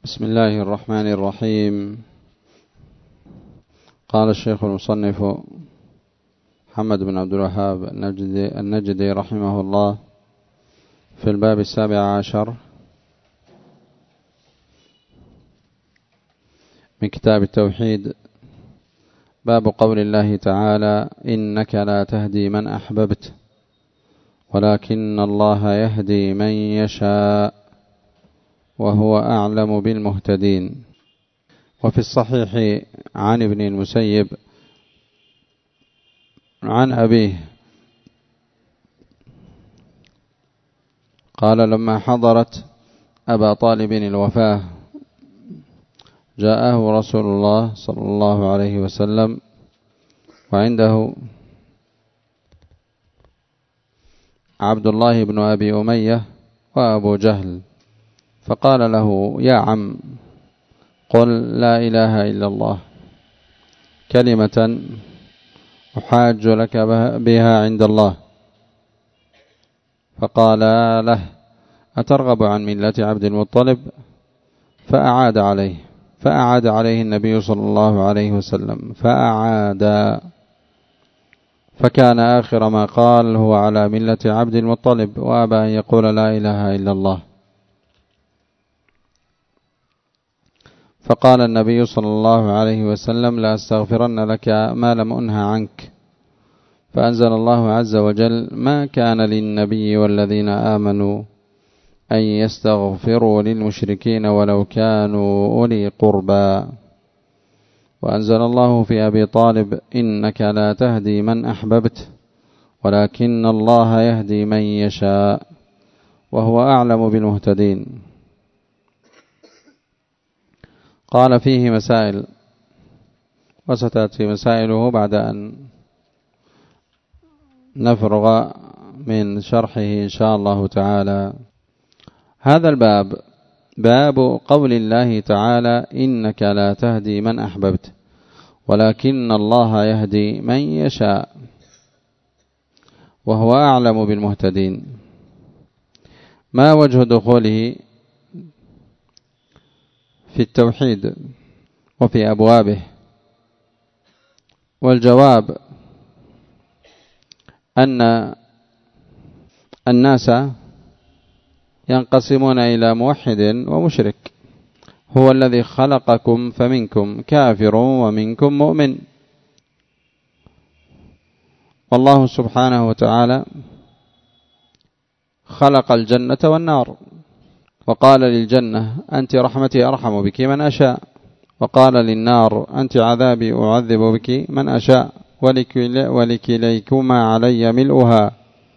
بسم الله الرحمن الرحيم. قال الشيخ المصنف محمد بن عبد الوهاب النجدي رحمه الله في الباب 17 من كتاب التوحيد، باب قول الله تعالى: إنك لا تهدي من أحببت ولكن الله يهدي من يشاء وهو أعلم بالمهتدين. وفي الصحيح عن ابن المسيب عن أبيه قال: لما حضرت أبا طالب الوفاة جاءه رسول الله صلى الله عليه وسلم وعنده عبد الله بن أبي أمية وأبو جهل، فقال له: يا عم، قل لا إله إلا الله كلمة أحاج لك بها عند الله. فقال له: أترغب عن ملة عبد المطلب؟ فأعاد عليه النبي صلى الله عليه وسلم فكان آخر ما قال: هو على ملة عبد المطلب، وأبى أن يقول لا إله إلا الله. فقال النبي صلى الله عليه وسلم: لا أستغفرن لك ما لم أنه عنك. فأنزل الله عز وجل: ما كان للنبي والذين آمنوا أن يستغفروا للمشركين ولو كانوا أولي قربى. وأنزل الله في أبي طالب: إنك لا تهدي من أحببت ولكن الله يهدي من يشاء وهو أعلم بالمهتدين. قال: فيه مسائل، وستأتي مسائله بعد أن نفرغ من شرحه إن شاء الله تعالى. هذا الباب باب قول الله تعالى: إنك لا تهدي من أحببت ولكن الله يهدي من يشاء وهو أعلم بالمهتدين. ما وجه دخوله في التوحيد وفي أبوابه؟ والجواب أن الناس ينقسمون إلى موحد ومشرك. هو الذي خلقكم فمنكم كافر ومنكم مؤمن. والله سبحانه وتعالى خلق الجنة والنار، وقال للجنة: أنت رحمتي أرحم بك من أشاء، وقال للنار: أنت عذابي أعذب بك من أشاء، ولكليكما علي ملؤها.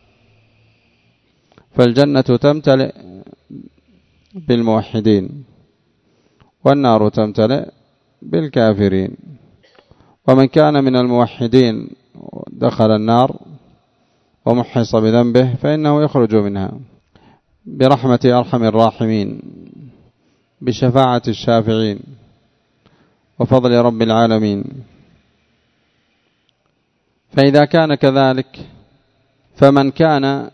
فالجنة تمتلئ بالموحدين والنار تمتلئ بالكافرين، ومن كان من الموحدين دخل النار ومحص بذنبه فإنه يخرج منها برحمة أرحم الراحمين، بشفاعة الشافعين، وفضل رب العالمين. فإذا كان كذلك، فمن كان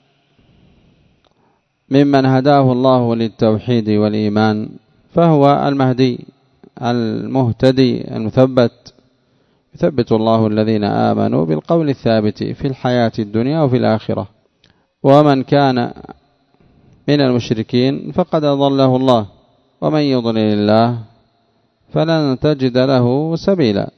ممن هداه الله للتوحيد والإيمان فهو المهدي المهتدي المثبت، يثبت الله الذين آمنوا بالقول الثابت في الحياة الدنيا وفي الآخرة. ومن كان من المشركين فقد أضله الله، ومن يضلل الله فلن تجد له سبيلا،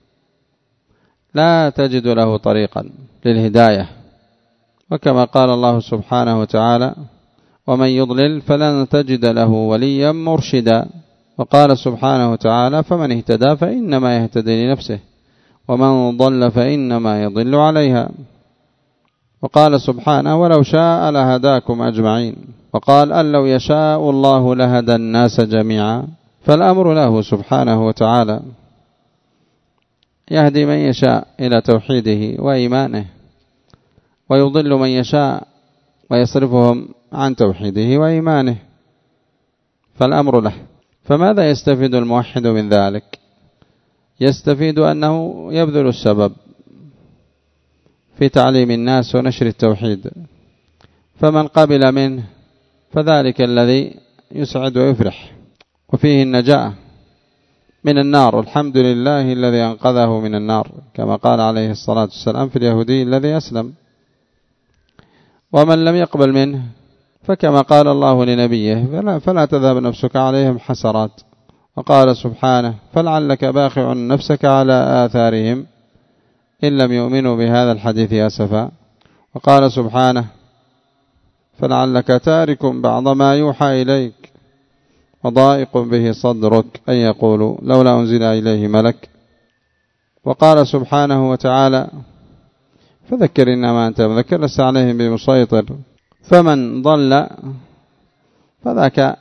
لا تجد له طريقا للهداية. وكما قال الله سبحانه وتعالى: ومن يضلل فلن تجد له وليا مرشدا. وقال سبحانه وتعالى: فمن اهتدى فإنما يهتدي لنفسه ومن ضل فإنما يضل عليها. وقال سبحانه: ولو شاء لهداكم أجمعين. وقال: أن لو يشاء الله لهدى الناس جميعا. فالأمر له سبحانه وتعالى، يهدي من يشاء إلى توحيده وإيمانه، ويضل من يشاء ويصرفهم عن توحيده وإيمانه. فالأمر له. فماذا يستفيد الموحد من ذلك؟ يستفيد أنه يبذل السبب في تعليم الناس ونشر التوحيد، فمن قبل منه فذلك الذي يسعد ويفرح، وفيه النجاة من النار، الحمد لله الذي أنقذه من النار، كما قال عليه الصلاة والسلام في اليهودي الذي أسلم. ومن لم يقبل منه فكما قال الله لنبيه فلا تذهب نفسك عليهم حسرات. وقال سبحانه فلعلك باخع نفسك على آثارهم إن لم يؤمنوا بهذا الحديث أسفا. وقال سبحانه فلعلك تارك بعض ما يوحى إليك وضائق به صدرك أن يقولوا لولا أنزل إليه ملك. وقال سبحانه وتعالى فذكر إنما أنت مذكر لست عليهم بمسيطر. فمن ضل فذاك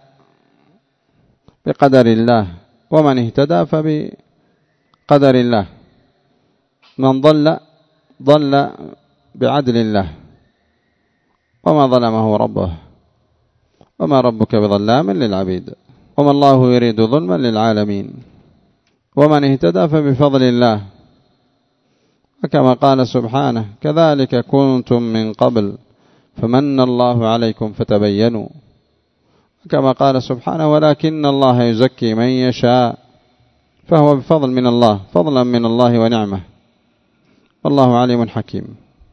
بقدر الله، ومن اهتدى فبقدر الله. من ضل بعدل الله، وما ظلمه ربه، وما ربك بظلام للعبيد، وما الله يريد ظلما للعالمين. ومن اهتدى فبفضل الله، وكما قال سبحانه كذلك كنتم من قبل فمن الله عليكم فتبينوا. كما قال سبحانه ولكن الله يزكي من يشاء، فهو بفضل من الله، فضلا من الله ونعمه، والله عليم حكيم.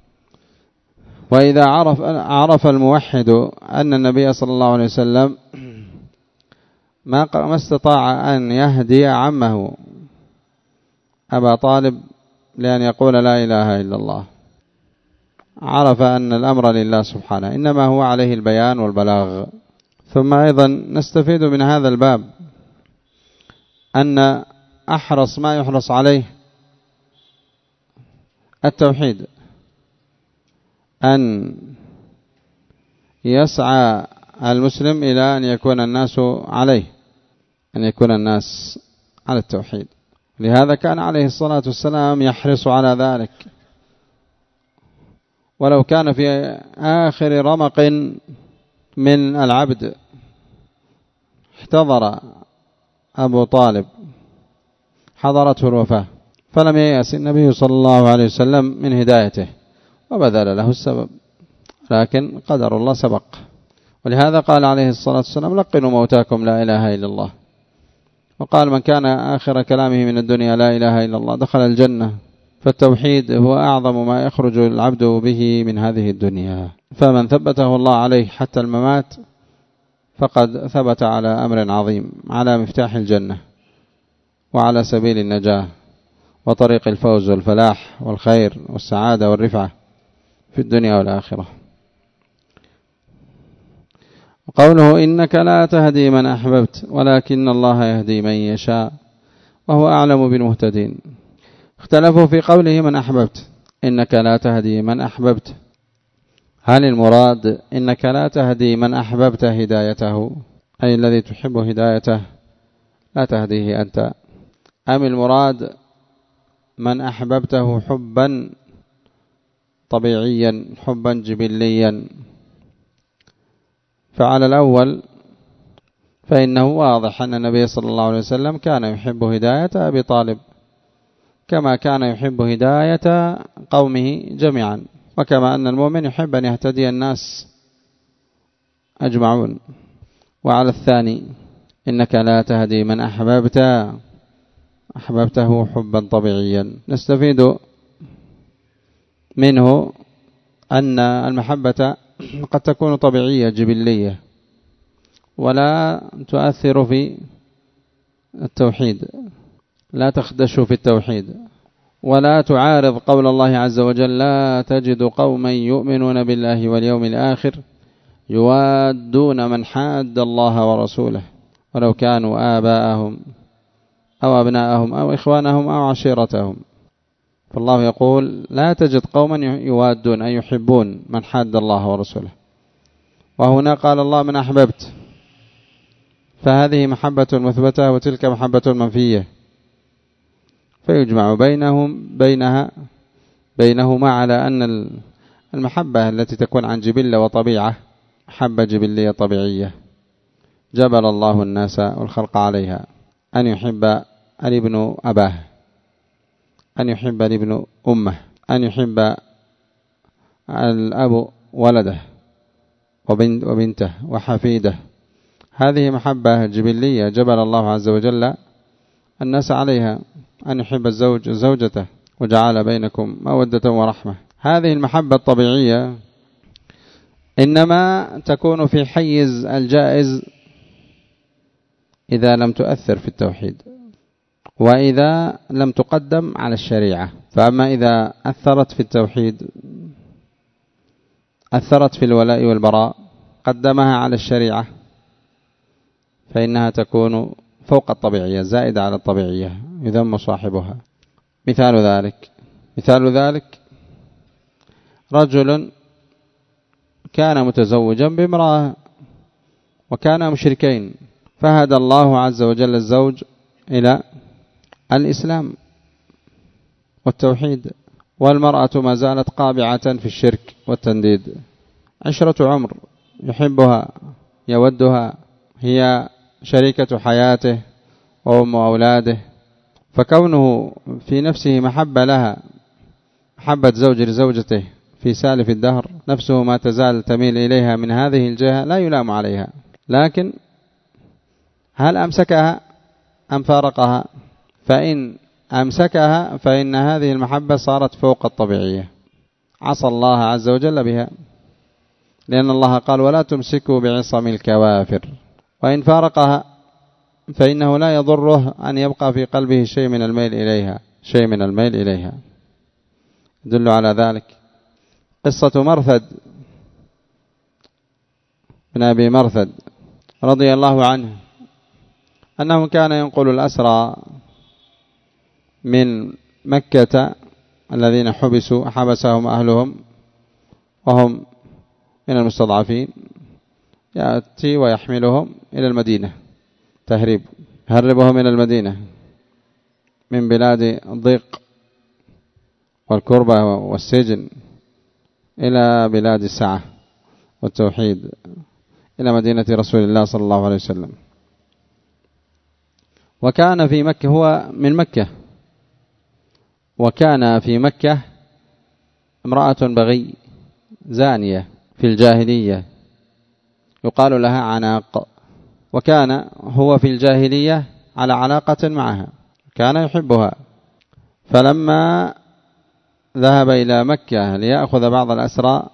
وإذا عرف الموحد أن النبي صلى الله عليه وسلم ما استطاع أن يهدي عمه أبا طالب لأن يقول لا إله إلا الله، عرف أن الأمر لله سبحانه، إنما هو عليه البيان والبلاغ. ثم أيضا نستفيد من هذا الباب أن أحرص ما يحرص عليه التوحيد، أن يسعى المسلم إلى أن يكون الناس عليه، أن يكون الناس على التوحيد. لهذا كان عليه الصلاة والسلام يحرص على ذلك، ولو كان في آخر رمق من العبد. احتضر أبو طالب، حضرته الوفاة، فلم ييأس النبي صلى الله عليه وسلم من هدايته وبذل له السبب، لكن قدر الله سبق. ولهذا قال عليه الصلاة والسلام لقنوا موتاكم لا إله إلا الله. وقال من كان آخر كلامه من الدنيا لا إله إلا الله دخل الجنة. فالتوحيد هو أعظم ما يخرج العبد به من هذه الدنيا، فمن ثبته الله عليه حتى الممات فقد ثبت على أمر عظيم، على مفتاح الجنة وعلى سبيل النجاة وطريق الفوز والفلاح والخير والسعادة والرفعة في الدنيا والآخرة. وقوله إنك لا تهدي من أحببت ولكن الله يهدي من يشاء وهو أعلم بالمهتدين. اختلفوا في قوله من أحببت، إنك لا تهدي من أحببت، هل المراد إنك لا تهدي من أحببت هدايته أي الذي تحب هدايته لا تهديه أنت، أم المراد من أحببته حبا طبيعيا حبا جبليا؟ فعلى الأول فإنه واضح أن النبي صلى الله عليه وسلم كان يحب هداية أبي طالب كما كان يحب هداية قومه جميعا، وكما أن المؤمن يحب أن يهتدي الناس أجمعون. وعلى الثاني إنك لا تهدي من أحببته حبا طبيعيا، نستفيد منه أن المحبة قد تكون طبيعية جبلية ولا تؤثر في التوحيد، لا تخدش في التوحيد، ولا تعارض قول الله عز وجل لا تجد قوما يؤمنون بالله واليوم الآخر يوادون من حاد الله ورسوله ولو كانوا آباءهم أو أبناءهم أو إخوانهم أو عشيرتهم. فالله يقول لا تجد قوما يوادون أي يحبون من حاد الله ورسوله، وهنا قال الله من أحببت، فهذه محبة مثبتة وتلك محبة منفية، فيجمع بينهما على أن المحبة التي تكون عن جبلة وطبيعة محبة جبلية طبيعية جبل الله الناس والخلق عليها، أن يحب الابن أباه، أن يحب الابن أمه، أن يحب الأب ولده وبنته وحفيده هذه محبة جبلية جبل الله عز وجل الناس عليها، أن يحب الزوج زوجته وجعل بينكم مودة ورحمة. هذه المحبة الطبيعية إنما تكون في حيز الجائز إذا لم تؤثر في التوحيد، وإذا لم تقدم على الشريعة. فأما إذا أثرت في التوحيد، أثرت في الولاء والبراء، قدمها على الشريعة، فإنها تكون فوق الطبيعية زائدة على الطبيعية، يذم صاحبها. مثال ذلك رجل كان متزوجا بامرأة وكانا مشركين، فهدى الله عز وجل الزوج إلى الإسلام والتوحيد، والمرأة ما زالت قابعة في الشرك والتنديد. عشرة عمر، يحبها يودها، هي شريكة حياته وأم أولاده، فكونه في نفسه محبة لها، محبة زوج لزوجته في سالف الدهر، نفسه ما تزال تميل إليها من هذه الجهة، لا يلام عليها. لكن هل أمسكها أم فارقها؟ فإن أمسكها فإن هذه المحبة صارت فوق الطبيعية، عصى الله عز وجل بها، لأن الله قال ولا تمسكوا بعصم الكوافر. وإن فارقها فإنه لا يضره أن يبقى في قلبه شيء من الميل إليها. يدل على ذلك قصة مرثد بن أبي مرثد رضي الله عنه، أنه كان ينقل الأسرى من مكة الذين حبسهم أهلهم وهم من المستضعفين، يأتي ويحملهم إلى المدينة تهريب، يهربهم إلى المدينة من بلاد الضيق والكربة والسجن إلى بلاد السعة والتوحيد، إلى مدينة رسول الله صلى الله عليه وسلم. وكان في مكة، هو من مكة، وكان في مكة امرأة بغي زانية في الجاهلية يقال لها عناق، وكان هو في الجاهلية على علاقة معها، كان يحبها. فلما ذهب إلى مكة ليأخذ بعض الأسرى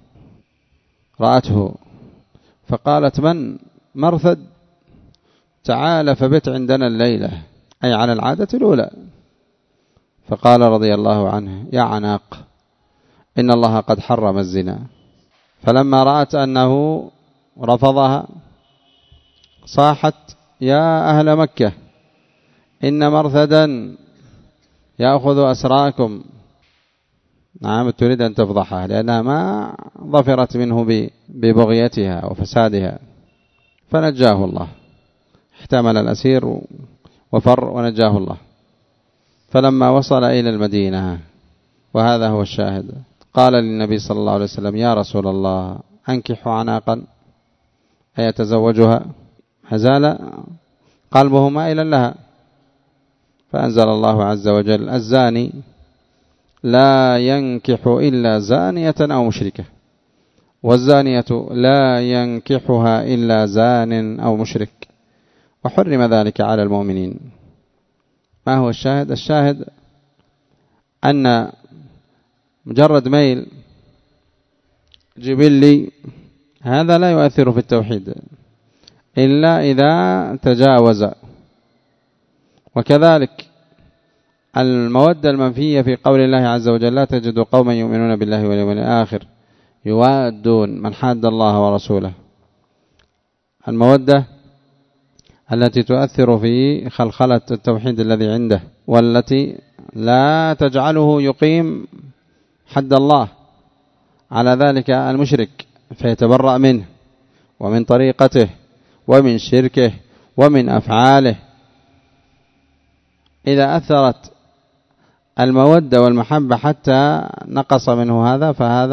رأته فقالت من مرثد، تعال فبت عندنا الليلة، أي على العادة الأولى. فقال رضي الله عنه يا عناق إن الله قد حرم الزنا. فلما رأت أنه رفضها صاحت يا أهل مكة إن مرثدا يأخذ أسراكم. نعم، تريد أن تفضحها لأنها ما ظفرت منه ببغيتها وفسادها، فنجاه الله، احتمل الأسير وفر ونجاه الله. فلما وصل إلى المدينة، وهذا هو الشاهد، قال للنبي صلى الله عليه وسلم يا رسول الله أنكح عناقا، أيتزوجها؟ هزال قلبه مائلا لها، فأنزل الله عز وجل الزاني لا ينكح إلا زانية أو مشركة، والزانية لا ينكحها إلا زان أو مشرك، وحرم ذلك على المؤمنين. ما هو الشاهد؟ الشاهد أن مجرد ميل جبلي هذا لا يؤثر في التوحيد إلا إذا تجاوز. وكذلك المودة المنفية في قول الله عز وجل لا تجد قوما يؤمنون بالله واليوم الآخر يوادون من حاد الله ورسوله، المودة التي تؤثر في خلخلة التوحيد الذي عنده، والتي لا تجعله يقيم حد الله على ذلك المشرك فيتبرأ منه ومن طريقته ومن شركه ومن أفعاله. إذا أثرت المودة والمحبة حتى نقص منه هذا،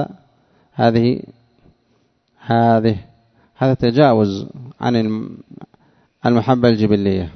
هذا تجاوز عن المحبة الجبلية.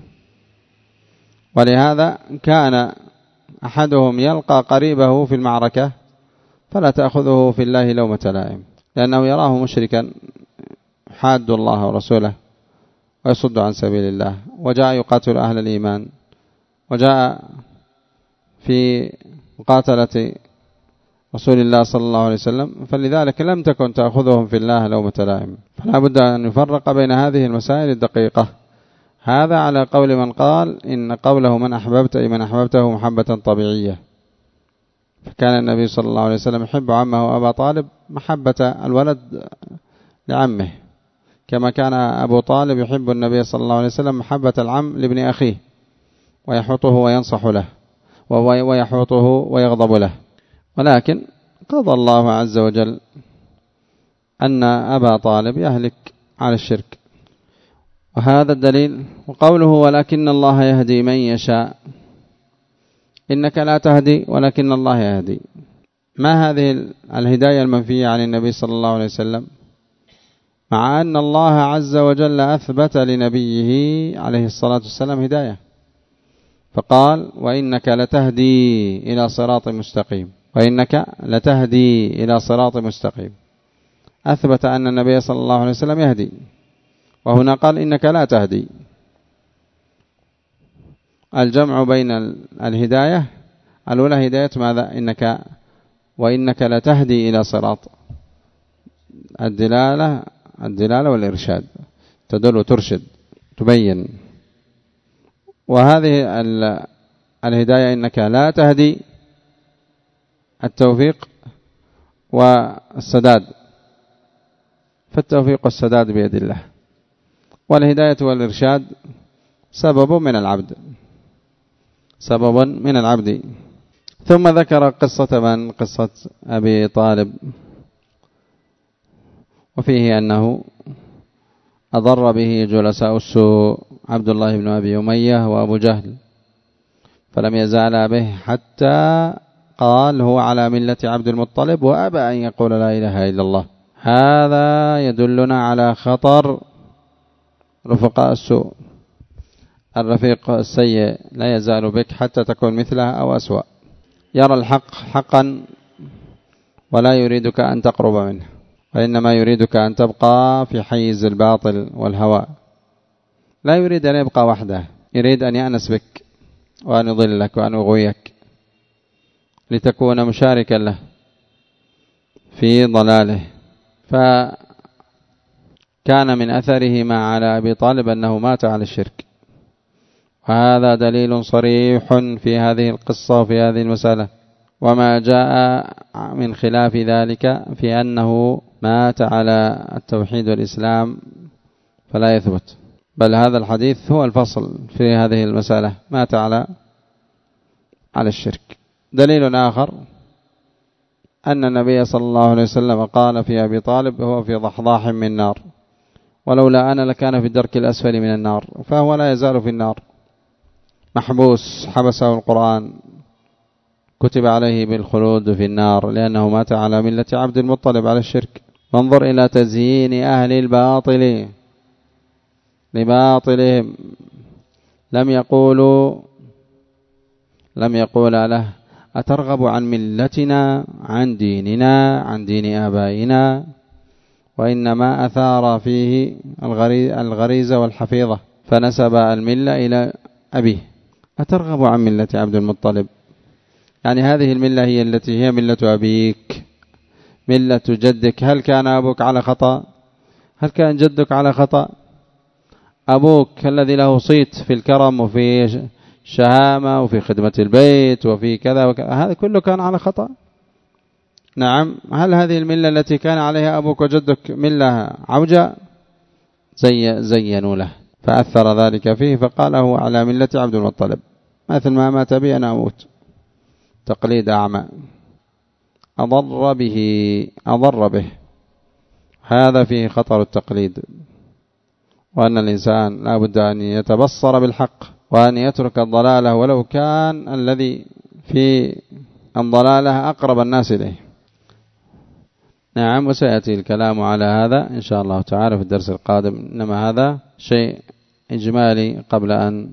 ولهذا كان أحدهم يلقى قريبه في المعركة فلا تأخذه في الله لومة لائم، لأنه يراه مشركا حاد الله ورسوله ويصد عن سبيل الله، وجاء يقاتل أهل الإيمان، وجاء في مقاتلة رسول الله صلى الله عليه وسلم، فلذلك لم تكن تأخذهم في الله لومة لائم. فلا بد أن يفرق بين هذه المسائل الدقيقة. هذا على قول من قال إن قوله من أحببت أي من أحببته محبة طبيعية، فكان النبي صلى الله عليه وسلم يحب عمه أبا طالب محبة الولد لعمه، كما كان أبو طالب يحب النبي صلى الله عليه وسلم محبة العم لابن أخيه، ويحوطه وينصح له، ويحوطه ويغضب له. ولكن قضى الله عز وجل أن أبا طالب يهلك على الشرك، وهذا الدليل. وقوله ولكن الله يهدي من يشاء، إنك لا تهدي ولكن الله يهدي. ما هذه الهداية المنفية عن النبي صلى الله عليه وسلم، مع أن الله عز وجل أثبت لنبيه عليه الصلاة والسلام هداية، فقال وإنك لتهدي إلى صراط مستقيم، وإنك لتهدي إلى صراط مستقيم. أثبت أن النبي صلى الله عليه وسلم يهدي، وهنا قال إنك لا تهدي. الجمع بين الهداية الأولى هداية ماذا؟ إنك وإنك لتهدي إلى صراط، الدلالة والإرشاد، تدل وترشد تبين. وهذه الهداية إنك لا تهدي التوفيق والسداد، فالتوفيق والسداد بيد الله، والهداية والإرشاد سبب من العبد، سبب من العبد. ثم ذكر قصة أبي طالب، وفيه أنه أضر به جلساء السوء عبد الله بن أبي أمية وأبو جهل، فلم يزالا به حتى قال هو على ملة عبد المطلب، وأبى أن يقول لا إله إلا الله. هذا يدلنا على خطر رفقاء السوء. الرفيق السيء لا يزال بك حتى تكون مثله أو أسوأ، يرى الحق حقا ولا يريدك أن تقرب منه، وإنما يريدك أن تبقى في حيز الباطل والهوى، لا يريد أن يبقى وحده، يريد أن يأنس بك وأن يضلك وأن يغويك لتكون مشاركا له في ضلاله. فكان من أثره ما على أبي طالب أنه مات على الشرك، وهذا دليل صريح في هذه القصة وفي هذه المسألة. وما جاء من خلاف ذلك في أنه مات على التوحيد والإسلام فلا يثبت، بل هذا الحديث هو الفصل في هذه المسألة، مات على الشرك. دليل آخر أن النبي صلى الله عليه وسلم قال في أبي طالب هو في ضحضاح من نار، ولولا أنا لكان في الدرك الأسفل من النار، فهو لا يزال في النار محبوس، حبسه القرآن، كتب عليه بالخلود في النار لأنه مات على ملة عبد المطلب على الشرك. وانظر إلى تزيين أهل الباطل لباطلهم، لم يقول له أترغب عن ملتنا، عن ديننا، عن دين آبائنا، وإنما أثار فيه الغريزة والحفيظة، فنسب الملة إلى أبيه. أترغب عن ملة عبد المطلب، يعني هذه الملة هي التي هي ملة أبيك، ملة جدك. هل كان أبوك على خطأ؟ هل كان جدك على خطأ؟ أبوك الذي له صيت في الكرم وفي شهامة وفي خدمة البيت وفي كذا وكذا، هذا كله كان على خطأ؟ نعم. هل هذه الملة التي كان عليها أبوك وجدك ملة عوجة؟ زينوا له، فأثر ذلك فيه، فقال هو على ملة عبد المطلب، مثل ما مات بي أنا أموت. تقليد أعمى أضر به، هذا فيه خطر التقليد، وأن الإنسان لا بد أن يتبصر بالحق وأن يترك الضلالة، ولو كان الذي في الضلالة أقرب الناس إليه. نعم. وسيأتي الكلام على هذا إن شاء الله تعالى في الدرس القادم، إنما هذا شيء إجمالي قبل أن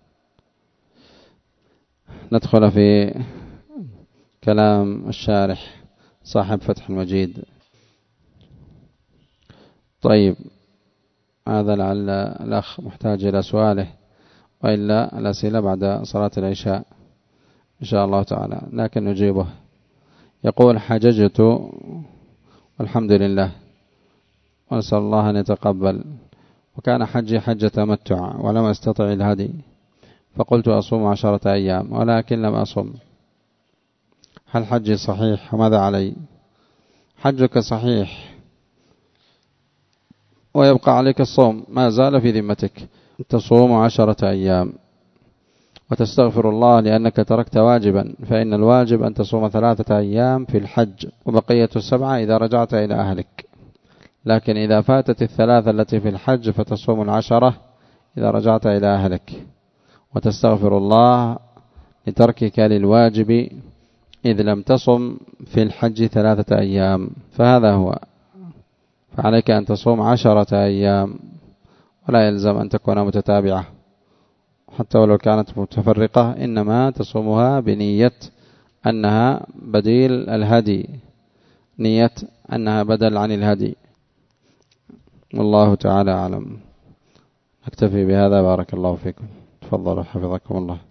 ندخل في كلام الشارح صاحب فتح المجيد. طيب، هذا لعل الأخ محتاج إلى سؤاله، وإلا الأسئلة بعد صلاة العشاء إن شاء الله تعالى، لكن نجيبه. يقول: حججت والحمد لله ونسأل الله أن يتقبل، وكان حجي حجة تمتع ولم أستطع الهدي، فقلت أصوم 10 أيام ولكن لم أصم، هل حجي صحيح وماذا علي؟ حجك صحيح ويبقى عليك الصوم، ما زال في ذمتك، تصوم 10 أيام وتستغفر الله لأنك تركت واجبا، فإن الواجب أن تصوم 3 أيام في الحج وبقية 7 إذا رجعت إلى أهلك، لكن إذا فاتت 3 التي في الحج فتصوم 10 إذا رجعت إلى أهلك، وتستغفر الله لتركك للواجب إذ لم تصم في الحج 3 أيام، فهذا هو. فعليك أن تصوم 10 أيام، ولا يلزم أن تكون متتابعة حتى ولو كانت متفرقة، إنما تصومها بنية أنها بديل الهدي، نية أنها بدل عن الهدي، والله تعالى أعلم. أكتفي بهذا، بارك الله فيكم، تفضلوا حفظكم الله.